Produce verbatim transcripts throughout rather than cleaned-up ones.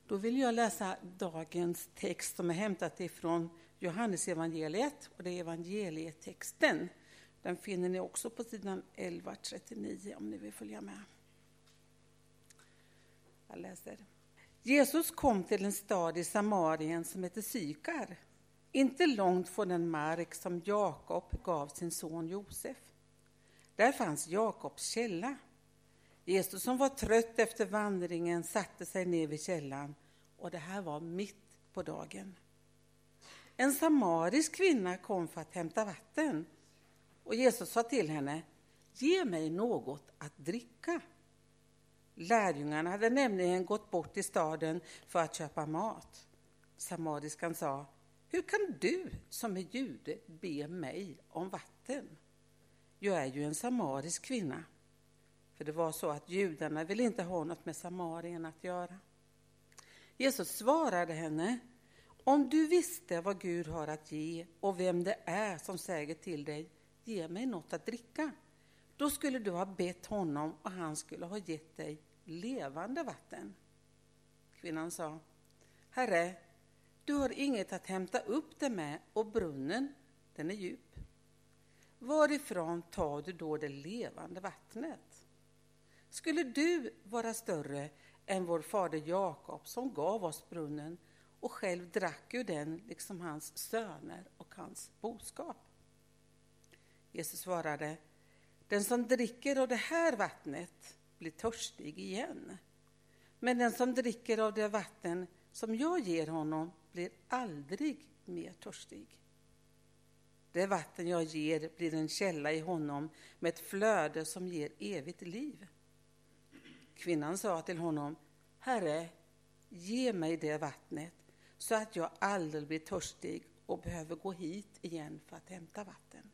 Då vill jag läsa dagens text som är hämtat ifrån Johannes evangeliet, och det är evangelietexten. Den finner ni också på sidan elva trettionio om ni vill följa med. Jag läser. Jesus kom till en stad i Samarien som heter Sykar, inte långt från den mark som Jakob gav sin son Josef. Där fanns Jakobs källa. Jesus, som var trött efter vandringen, satte sig ner vid källan, och det här var mitt på dagen. En samarisk kvinna kom för att hämta vatten, och Jesus sa till henne: ge mig något att dricka. Lärjungarna hade nämligen gått bort till staden för att köpa mat. Samariskan sa: hur kan du som är jude be mig om vatten? Jag är ju en samarisk kvinna. För det var så att judarna ville inte ha något med Samarien att göra. Jesus svarade henne: om du visste vad Gud har att ge och vem det är som säger till dig, ge mig något att dricka, då skulle du ha bett honom och han skulle ha gett dig levande vatten. Kvinnan sa: Herre, du har inget att hämta upp det med, och brunnen, den är djup. Varifrån tar du då det levande vattnet? Skulle du vara större än vår fader Jakob, som gav oss brunnen och själv drack ur den, liksom hans söner och hans boskap? Jesus svarade: den som dricker av det här vattnet blir törstig igen. Men den som dricker av det vatten som jag ger honom blir aldrig mer törstig. Det vatten jag ger blir en källa i honom med ett flöde som ger evigt liv. Kvinnan sa till honom: Herre, ge mig det vattnet så att jag aldrig blir törstig och behöver gå hit igen för att hämta vatten.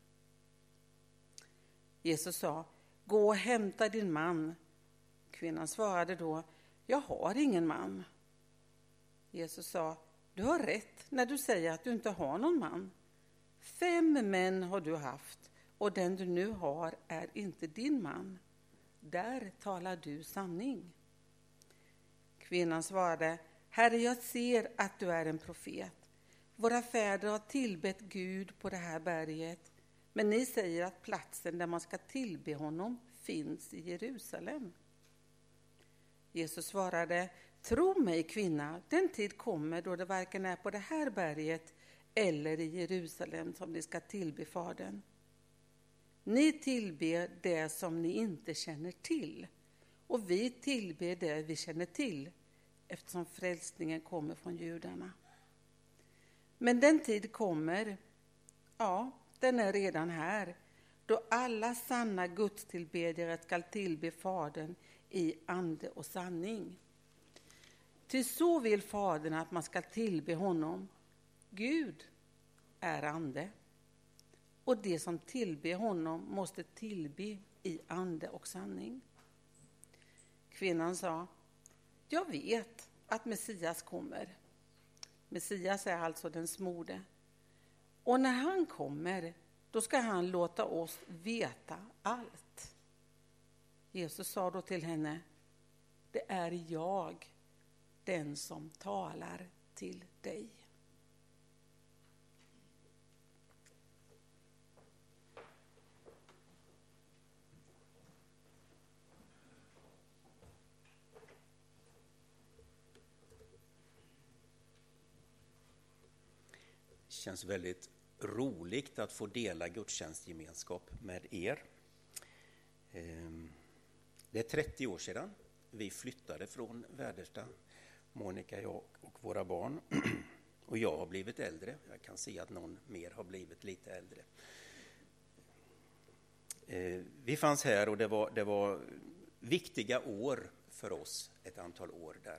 Jesus sa: gå och hämta din man. Kvinnan svarade då: jag har ingen man. Jesus sa: du har rätt när du säger att du inte har någon man. Fem män har du haft, och den du nu har är inte din man. Där talar du sanning. Kvinnan svarade: Herre, jag ser att du är en profet. Våra fäder har tillbett Gud på det här berget, men ni säger att platsen där man ska tillbe honom finns i Jerusalem. Jesus svarade: tro mig, kvinna, den tid kommer då det varken är på det här berget eller i Jerusalem som ni ska tillbe Fadern. Ni tillber det som ni inte känner till, och vi tillber det vi känner till, eftersom frälsningen kommer från judarna. Men den tid kommer, ja, den är redan här, då alla sanna gudstillbedjare ska tillbe Fadern i ande och sanning. Ty så vill Fadern att man ska tillbe honom. Gud är ande, och det som tillber honom måste tillbe i ande och sanning. Kvinnan sa: jag vet att Messias kommer. Messias är alltså den smorde. Och när han kommer, då ska han låta oss veta allt. Jesus sa då till henne: det är jag, den som talar till dig. Det känns väldigt roligt att få dela gudstjänstgemenskap med er. Det är trettio år sedan vi flyttade från Väderstad, Monica, jag och våra barn. Och jag har blivit äldre. Jag kan se att någon mer har blivit lite äldre. Vi fanns här, och det var, det var viktiga år för oss, ett antal år där.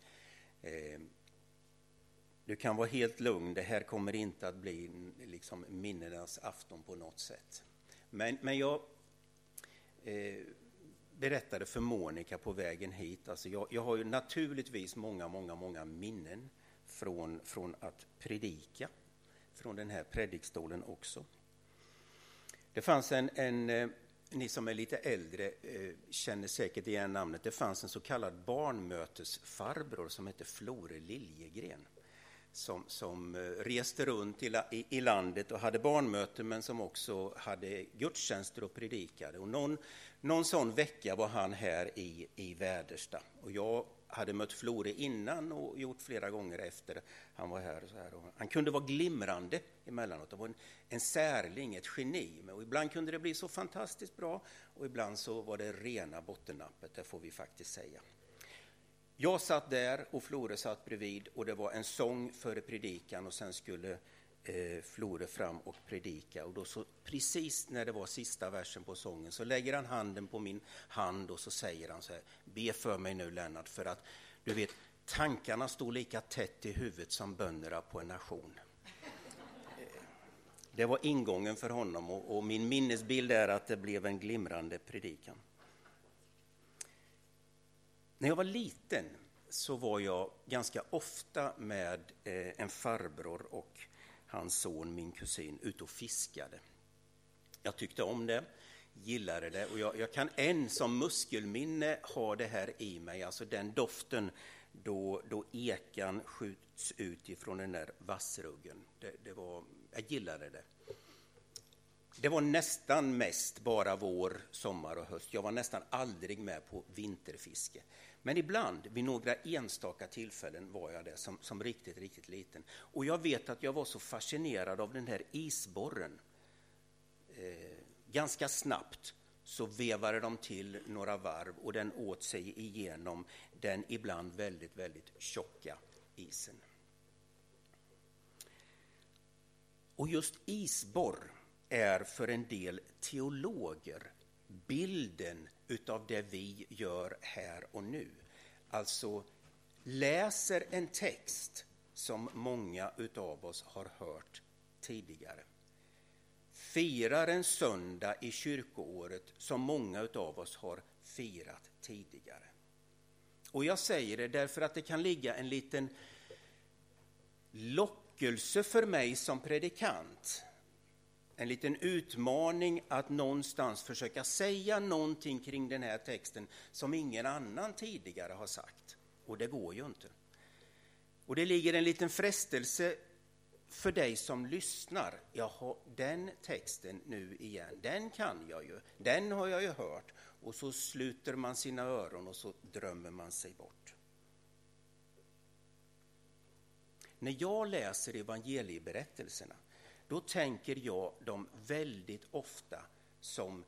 Du kan vara helt lugn, det här kommer inte att bli liksom minnenas afton på något sätt. Men, men jag eh, berättade för Monica på vägen hit, alltså jag, jag har ju naturligtvis många, många, många minnen från, från att predika, från den här predikstolen också. Det fanns en, en ni som är lite äldre eh, känner säkert igen namnet. Det fanns en så kallad barnmötesfarbror som hette Flore Liljegren. Som, som reste runt i, i, i landet och hade barnmöten, men som också hade gudstjänster och predikade. Och någon, någon sån vecka var han här i, i Väderstad. Och jag hade mött Flore innan och gjort flera gånger efter han var här. Och så här. Och han kunde vara glimrande emellanåt. Det var en, en särling, ett geni. Och ibland kunde det bli så fantastiskt bra och ibland så var det rena bottennappet, det får vi faktiskt säga. Jag satt där och Flore satt bredvid och det var en sång före predikan och sen skulle eh, Flore fram och predika. Och då så, precis när det var sista versen på sången så lägger han handen på min hand och så säger han så här: be för mig nu Lennart, för att du vet, tankarna stod lika tätt i huvudet som bönderna på en nation. Det var ingången för honom och, och min minnesbild är att det blev en glimrande predikan. När jag var liten så var jag ganska ofta med eh, en farbror och hans son, min kusin, ute och fiskade. Jag tyckte om det, gillade det och jag, jag kan än som muskelminne ha det här i mig, alltså den doften då, då ekan skjuts ut ifrån den där vassruggen. Det, det var, jag gillade det. Det var nästan mest bara vår, sommar och höst. Jag var nästan aldrig med på vinterfiske. Men ibland, vid några enstaka tillfällen, var jag det som, som riktigt, riktigt liten. Och jag vet att jag var så fascinerad av den här isborren. Eh, ganska snabbt så vevade de till några varv och den åt sig igenom den ibland väldigt, väldigt tjocka isen. Och just isborr är för en del teologer bilden utav det vi gör här och nu. Alltså läser en text som många utav oss har hört tidigare. Firar en söndag i kyrkoåret som många utav oss har firat tidigare. Och jag säger det därför att det kan ligga en liten lockelse för mig som predikant. En liten utmaning att någonstans försöka säga någonting kring den här texten som ingen annan tidigare har sagt. Och det går ju inte. Och det ligger en liten frestelse för dig som lyssnar. Jaha, den texten nu igen, den kan jag ju. Den har jag ju hört. Och så sluter man sina öron och så drömmer man sig bort. När jag läser evangelieberättelserna, då tänker jag dem väldigt ofta som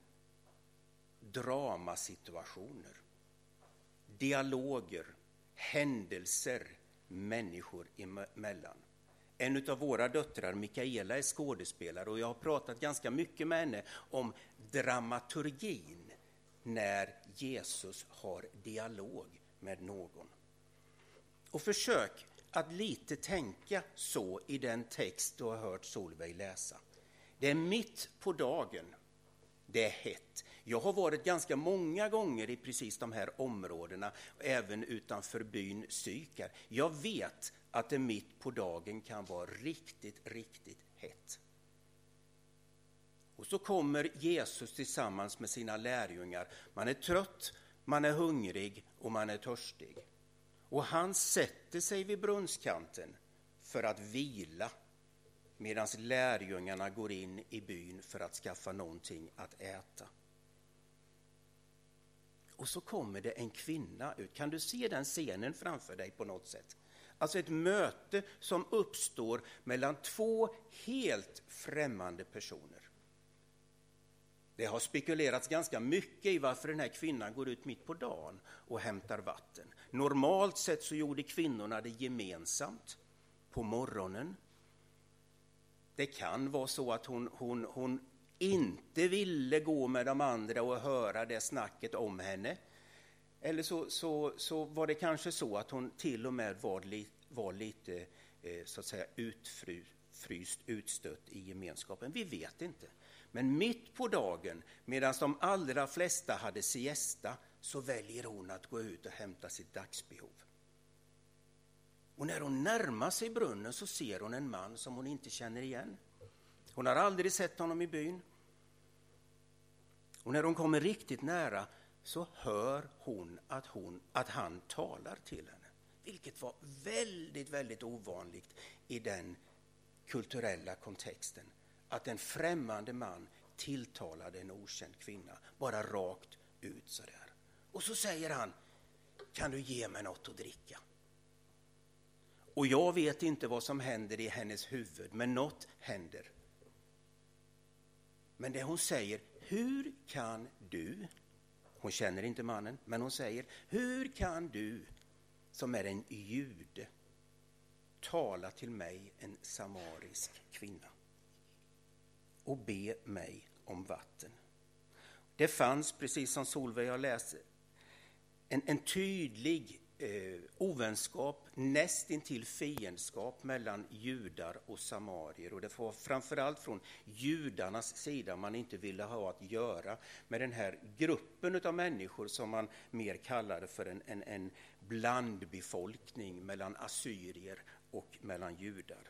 dramasituationer, dialoger, händelser människor emellan. En av våra döttrar, Mikaela, är skådespelare och jag har pratat ganska mycket med henne om dramaturgin när Jesus har dialog med någon. Och försök att lite tänka så i den text du har hört Solveig läsa. Det är mitt på dagen. Det är hett. Jag har varit ganska många gånger i precis de här områdena, även utanför byn Sykar. Jag vet att det mitt på dagen kan vara riktigt, riktigt hett. Och så kommer Jesus tillsammans med sina lärjungar. Man är trött, man är hungrig och man är törstig. Och han sätter sig vid brunnskanten för att vila medan lärjungarna går in i byn för att skaffa någonting att äta. Och så kommer det en kvinna ut. Kan du se den scenen framför dig på något sätt? Alltså ett möte som uppstår mellan två helt främmande personer. Det har spekulerats ganska mycket i varför den här kvinnan går ut mitt på dagen och hämtar vatten. Normalt sett så gjorde kvinnorna det gemensamt på morgonen. Det kan vara så att hon, hon, hon inte ville gå med de andra och höra det snacket om henne. Eller så, så, så var det kanske så att hon till och med var, li, var lite eh, så att säga utfryst, utstött i gemenskapen. Vi vet inte. Men mitt på dagen, medan de allra flesta hade siesta, så väljer hon att gå ut och hämta sitt dagsbehov. Och när hon närmar sig brunnen så ser hon en man som hon inte känner igen. Hon har aldrig sett honom i byn. Och när de kommer riktigt nära så hör hon att, hon att han talar till henne. Vilket var väldigt, väldigt ovanligt i den kulturella kontexten. Att en främmande man tilltalade en okänd kvinna. Bara rakt ut sådär. Och så säger han, kan du ge mig något att dricka? Och jag vet inte vad som händer i hennes huvud, men något händer. Men det hon säger, hur kan du, hon känner inte mannen, men hon säger, hur kan du som är en jude tala till mig, en samarisk kvinna, och be mig om vatten? Det fanns, precis som Solveig har läst, en, en tydlig eh, ovänskap, nästintill fiendskap mellan judar och samarier. Och det var framförallt från judarnas sida man inte ville ha att göra med den här gruppen av människor som man mer kallade för en, en, en blandbefolkning mellan assyrier och mellan judar.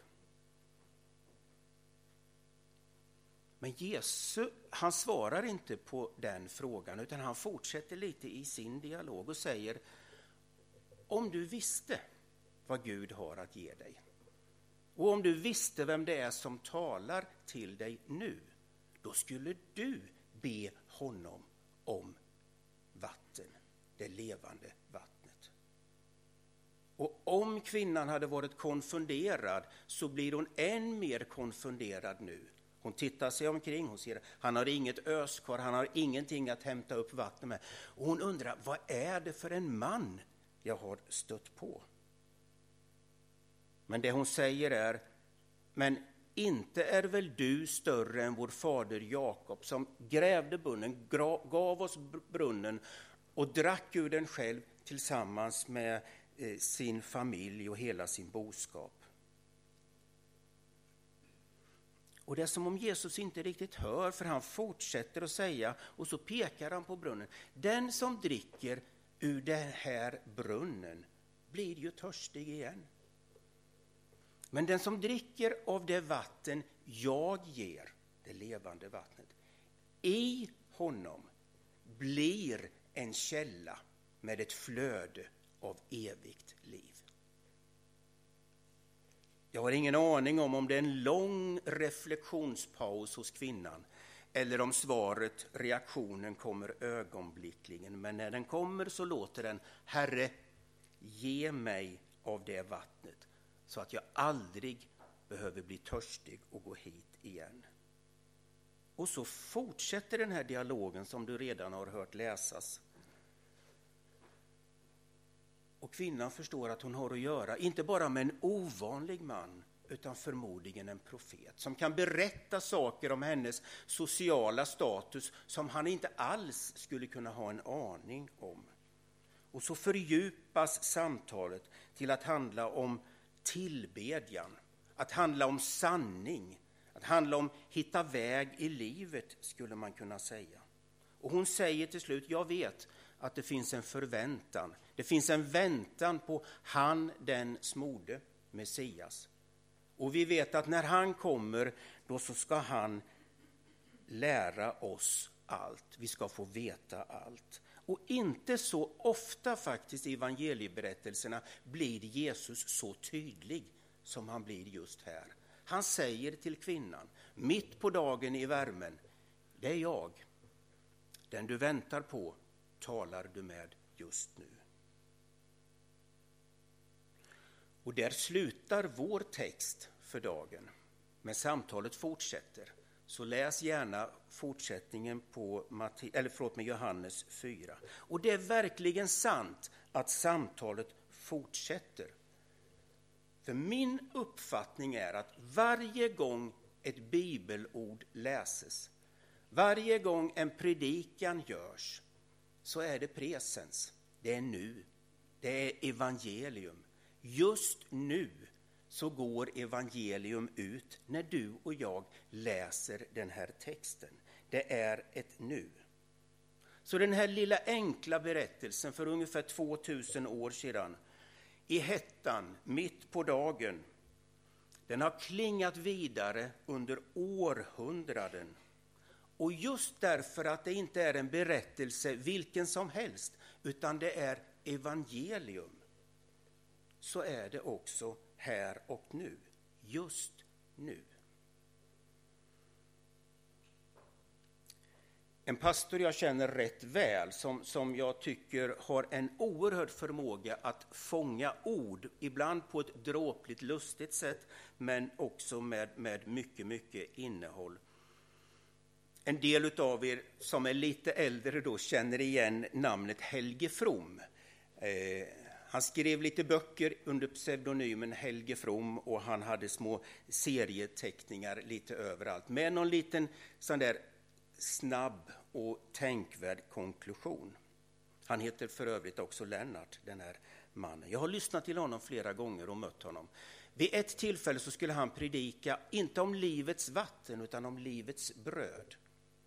Men Jesus, han svarar inte på den frågan, utan han fortsätter lite i sin dialog och säger, om du visste vad Gud har att ge dig, och om du visste vem det är som talar till dig nu, då skulle du be honom om vatten, det levande vattnet. Och om kvinnan hade varit konfunderad så blir hon än mer konfunderad nu. Hon tittar sig omkring, hon ser han har inget öskar, han har ingenting att hämta upp vatten med. Och hon undrar, vad är det för en man jag har stött på? Men det hon säger är, men inte är väl du större än vår fader Jakob som grävde brunnen, gav oss brunnen och drack ur den själv tillsammans med eh, sin familj och hela sin boskap. Och det är som om Jesus inte riktigt hör, för han fortsätter att säga, och så pekar han på brunnen. Den som dricker ur den här brunnen blir ju törstig igen. Men den som dricker av det vatten jag ger, det levande vattnet, i honom blir en källa med ett flöde av evigt liv. Jag har ingen aning om om det är en lång reflektionspaus hos kvinnan eller om svaret, reaktionen, kommer ögonblickligen. Men när den kommer så låter den, Herre, ge mig av det vattnet så att jag aldrig behöver bli törstig och gå hit igen. Och så fortsätter den här dialogen som du redan har hört läsas. Och kvinnan förstår att hon har att göra, inte bara med en ovanlig man, utan förmodligen en profet som kan berätta saker om hennes sociala status som han inte alls skulle kunna ha en aning om. Och så fördjupas samtalet till att handla om tillbedjan, att handla om sanning, att handla om hitta väg i livet, skulle man kunna säga. Och hon säger till slut, jag vet att det finns en förväntan. Det finns en väntan på han, den smorde, Messias. Och vi vet att när han kommer, då så ska han lära oss allt. Vi ska få veta allt. Och inte så ofta faktiskt i evangelieberättelserna blir Jesus så tydlig som han blir just här. Han säger till kvinnan, mitt på dagen i värmen, det är jag. Den du väntar på talar du med just nu. Och där slutar vår text för dagen. Men samtalet fortsätter. Så läs gärna fortsättningen på Matte, eller förlåt med Johannes fyra. Och det är verkligen sant att samtalet fortsätter. För min uppfattning är att varje gång ett bibelord läses, varje gång en predikan görs, så är det presens. Det är nu. Det är evangelium. Just nu så går evangelium ut när du och jag läser den här texten. Det är ett nu. Så den här lilla enkla berättelsen för ungefär tvåtusen år sedan, i hettan, mitt på dagen, den har klingat vidare under århundraden. Och just därför att det inte är en berättelse vilken som helst, utan det är evangelium, så är det också här och nu, just nu. En pastor jag känner rätt väl, som, som jag tycker har en oerhörd förmåga att fånga ord, ibland på ett dråpligt lustigt sätt, men också med, med mycket, mycket innehåll. En del av er som är lite äldre då känner igen namnet Helge From. Eh, han skrev lite böcker under pseudonymen Helge From, och han hade små serieteckningar lite överallt med någon liten sån där snabb och tänkvärd konklusion. Han heter för övrigt också Lennart, den här mannen. Jag har lyssnat till honom flera gånger och mött honom. Vid ett tillfälle så skulle han predika inte om livets vatten utan om livets bröd.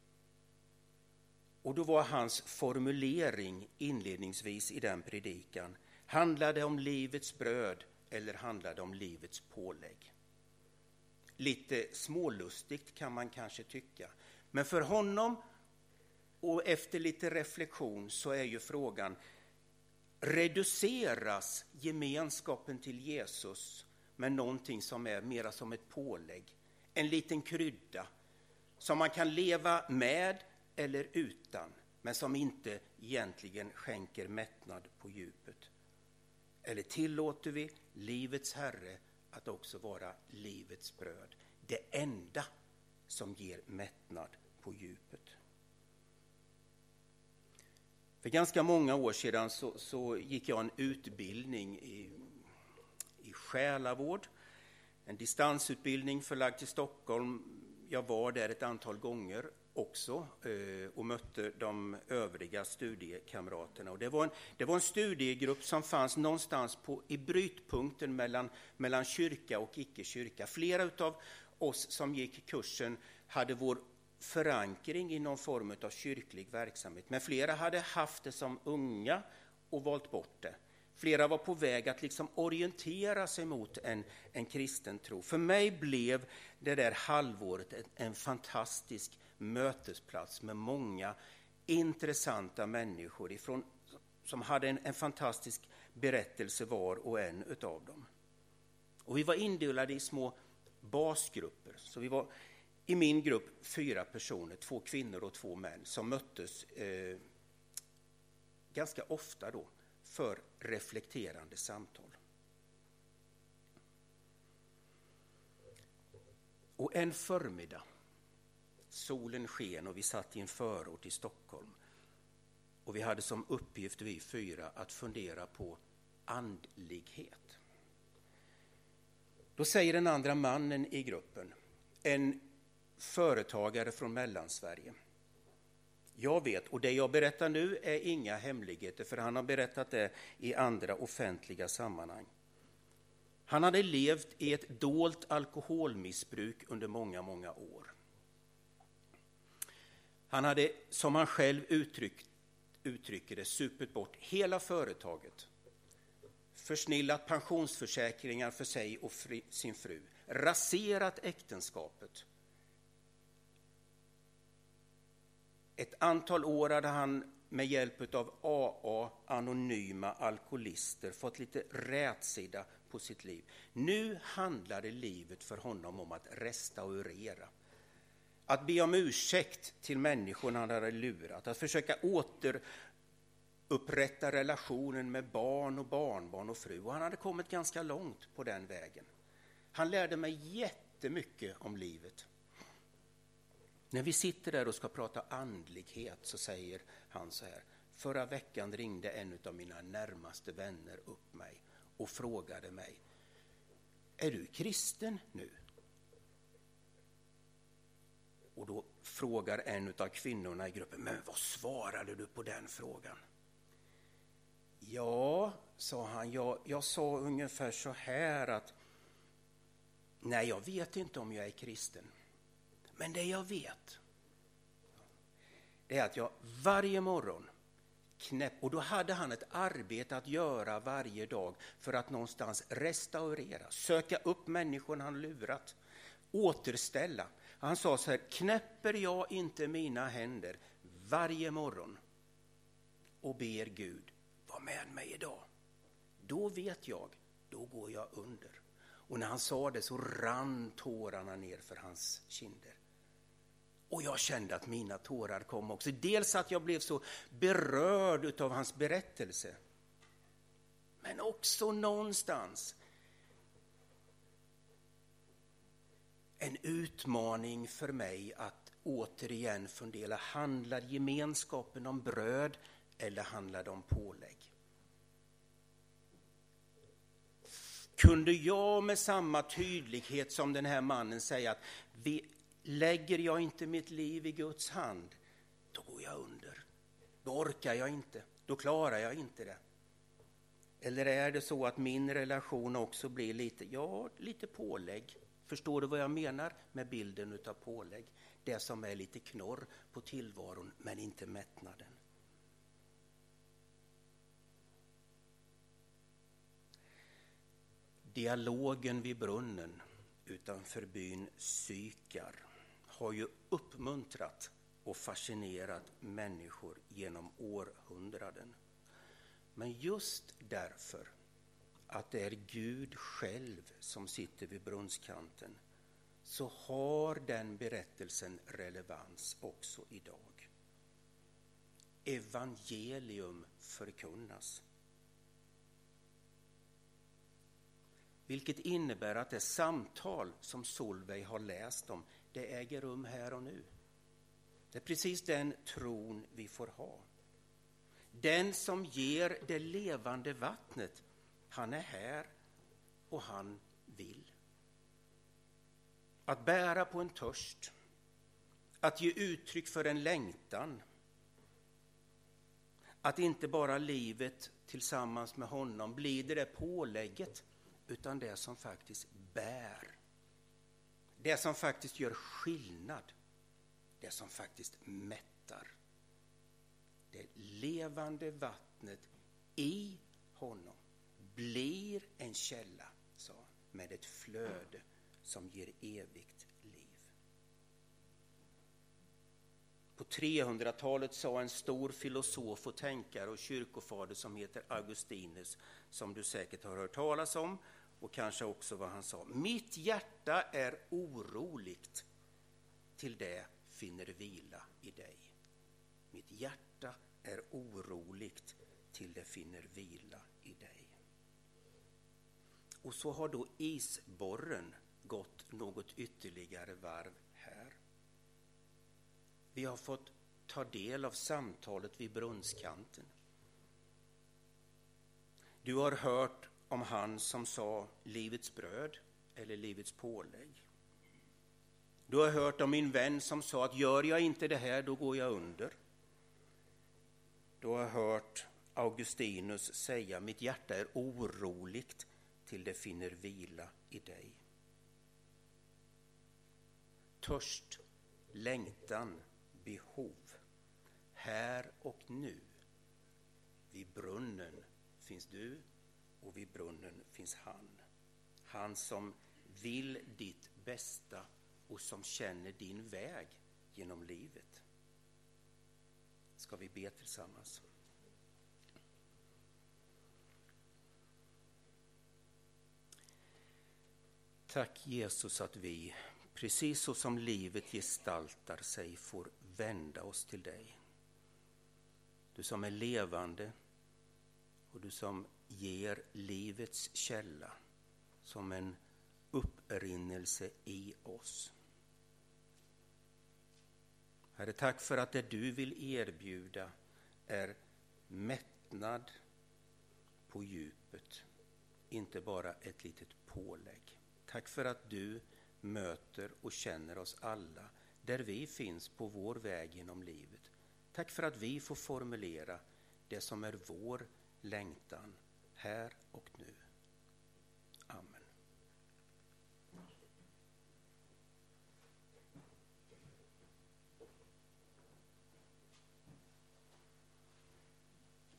Och då var hans formulering inledningsvis i den predikan: handlade det om livets bröd eller handlade det om livets pålägg? Lite smålustigt kan man kanske tycka. Men för honom, och efter lite reflektion, så är ju frågan: reduceras gemenskapen till Jesus med någonting som är mera som ett pålägg? En liten krydda som man kan leva med eller utan, men som inte egentligen skänker mättnad på djupet? Eller tillåter vi livets Herre att också vara livets bröd, det enda som ger mättnad på djupet? För ganska många år sedan så, så gick jag en utbildning i, i själavård, en distansutbildning förlagd till Stockholm. Jag var där ett antal gånger också eh, och mötte de övriga studiekamraterna. Och det, var en, det var en studiegrupp som fanns någonstans på, i brytpunkten mellan, mellan kyrka och icke-kyrka. Flera av oss som gick kursen hade vår förankring i någon form av kyrklig verksamhet, men flera hade haft det som unga och valt bort det. Flera var på väg att liksom orientera sig mot en, en kristen tro. För mig blev det där halvåret en, en fantastisk mötesplats med många intressanta människor ifrån, som hade en, en fantastisk berättelse var och en utav dem. Och vi var indelade i små basgrupper. Så vi var i min grupp fyra personer, två kvinnor och två män, som möttes eh, ganska ofta då för reflekterande samtal. Och en förmiddag, solen sken och vi satt i en förort i Stockholm. Och vi hade som uppgift, vi fyra, att fundera på andlighet. Då säger den andra mannen i gruppen, en företagare från Mellansverige: jag vet, och det jag berättar nu är inga hemligheter, för han har berättat det i andra offentliga sammanhang. Han hade levt i ett dolt alkoholmissbruk under många, många år. Han hade, som han själv uttryck, uttrycker det, supit bort hela företaget, försnillat pensionsförsäkringar för sig och fri, sin fru, raserat äktenskapet. Ett antal år hade han med hjälp av A A, anonyma alkoholister, fått lite rätsida på sitt liv. Nu handlade livet för honom om att restaurera. Att be om ursäkt till människorna han hade lurat. Att försöka återupprätta relationen med barn och barnbarn och fru. Och han hade kommit ganska långt på den vägen. Han lärde mig jättemycket om livet. När vi sitter där och ska prata andlighet så säger han så här: förra veckan ringde en av mina närmaste vänner upp mig och frågade mig: är du kristen nu? Och då frågar en av kvinnorna i gruppen: men vad svarade du på den frågan? Ja, sa han, jag, jag sa ungefär så här att nej, jag vet inte om jag är kristen. Men det jag vet, det är att jag varje morgon knäpp, och då hade han ett arbete att göra varje dag för att någonstans restaurera, söka upp människorna han lurat, återställa. Han sa så här: knäpper jag inte mina händer varje morgon och ber Gud, var med mig idag, då vet jag, då går jag under. Och när han sa det så rann tårarna ner för hans kinder. Och jag kände att mina tårar kom också. Dels att jag blev så berörd av hans berättelse. Men också någonstans en utmaning för mig att återigen fundera. Handlar gemenskapen om bröd eller handlar det om pålägg? Kunde jag med samma tydlighet som den här mannen säga att vi, lägger jag inte mitt liv i Guds hand, då går jag under. Då orkar jag inte. Då klarar jag inte det. Eller är det så att min relation också blir lite, ja, lite pålägg? Förstår du vad jag menar med bilden av pålägg? Det som är lite knorr på tillvaron men inte mättnaden. Dialogen vid brunnen utanför byn Sykar har ju uppmuntrat och fascinerat människor genom århundraden. Men just därför att det är Gud själv som sitter vid brunnskanten så har den berättelsen relevans också idag. Evangelium förkunnas. Vilket innebär att det samtal som Solveig har läst om, det äger rum här och nu. Det är precis den tron vi får ha. Den som ger det levande vattnet, han är här och han vill. Att bära på en törst, att ge uttryck för en längtan, att inte bara livet tillsammans med honom blir det där pålägget, utan det som faktiskt bär. Det som faktiskt gör skillnad. Det som faktiskt mättar. Det levande vattnet i honom blir en källa, sa han, med ett flöde som ger evigt liv. På trehundratalet sa en stor filosof och tänkare och kyrkofader som heter Augustinus, som du säkert har hört talas om, och kanske också vad han sa: mitt hjärta är oroligt till det finner vila i dig. Mitt hjärta är oroligt till det finner vila i dig. Och så har då isborren gått något ytterligare varv här. Vi har fått ta del av samtalet vid brunnskanten. Du har hört om han som sa livets bröd eller livets pålägg. Du har hört om min vän som sa att gör jag inte det här, då går jag under. Du har hört Augustinus säga: mitt hjärta är oroligt till det finner vila i dig. Törst, längtan, behov. Här och nu. Vid brunnen finns du och vid brunnen finns han. Han som vill ditt bästa och som känner din väg genom livet. Ska vi be tillsammans? Tack Jesus att vi, precis så som livet gestaltar sig, får vända oss till dig. Du som är levande och du som ger livets källa som en upprinnelse i oss. Herre, tack för att det du vill erbjuda är mättnad på djupet, inte bara ett litet pålägg. Tack för att du möter och känner oss alla där vi finns på vår väg genom livet. Tack för att vi får formulera det som är vår längtan här och nu.